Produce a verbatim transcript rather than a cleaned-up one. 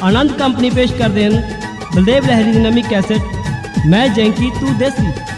आनंद company पेश करते हैं बलदेव लहरी की नवी कैसेट मैं जैंकी तू देसी।